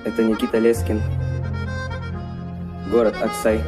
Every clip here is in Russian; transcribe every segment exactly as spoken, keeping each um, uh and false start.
Это Никита Лескин, город Аксай,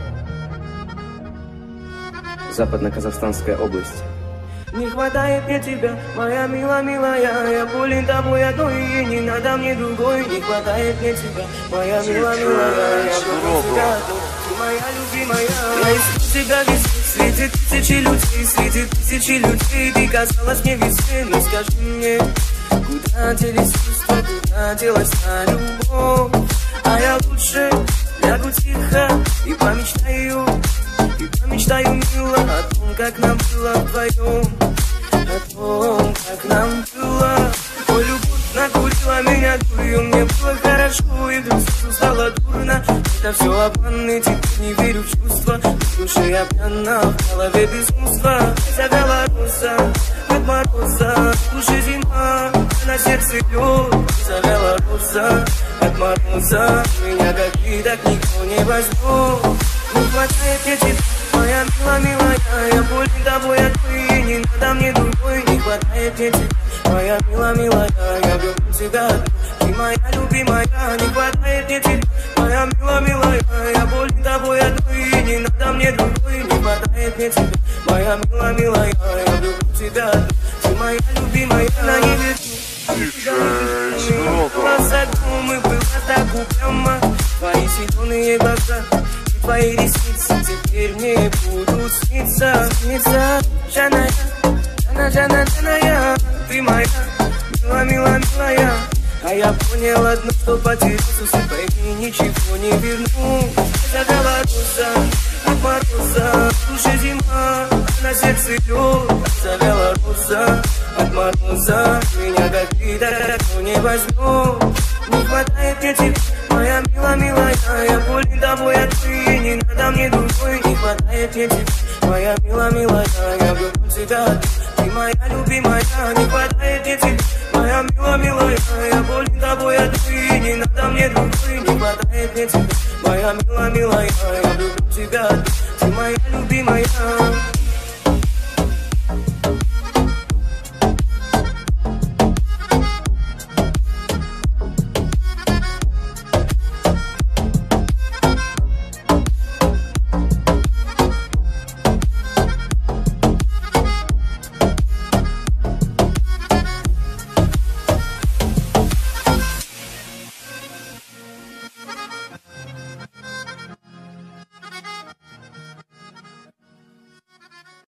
Западно-Казахстанская область. Не хватает мне тебя, моя мила, милая. Я болен тобой одной, и не надо мне другой. Не хватает мне тебя, моя мила, милая. Я буду тебя одной, ты моя любимая. Я ищу тебя везде, среди тысячи людей, среди тысячи людей. Ты казалась мне везде, но скажи мне, куда делись чувства, куда делась та любовь? А я лучше лягу тихо и помечтаю, и помечтаю, мило, о том, как нам было вдвоем, о том, как нам было. Ой, любовь накурила меня дурью, мне было хорошо, и вдруг сразу стало дурно. Это все обман, и теперь не верю в чувства. В душе я пьяна, в голове безумство. Завяла роза от мороза, в душе зима, на сердце лед. Завяла роза от мороза, меня как ты, так никто не возьмет. Не хватает мне тебя, моя мила, милая. Я болен тобой одной, и не надо мне другой. Не хватает мне тебя, моя мила, милая. Я люблю тебя, ты моя любимая. Не хватает мне тебя, моя мила, милая. Я болен тобой одной, и не надо мне другой. Не хватает мне тебя, моя мила, милая. Я люблю тебя, ты моя любимая. На небе глаза думы было так упрямо. Твои зеленые глаза, твои ресницы теперь мне будут сниться, сниться. Жаная, Жана, Жана, Жаная, ты моя, мила, мила, милая. А я понял одно, что потерялся, пойми, ничего не верну. Завяла роза от мороза, в душе зима, на сердце лед. Завяла роза от мороза, меня как ты, так не возьмет. Не хватает мне тебя, моя мила, милая. Я болен тобой одной, и не надо мне другой. Не хватает мне тебя, моя мила, милая. Я люблю тебя, ты моя любимая. Не хватает мне тебя, моя мила, милая. Я болен тобой одной, и не надо мне другой. Не хватает мне тебя, моя мила, милая. Я люблю тебя, ты моя любимая.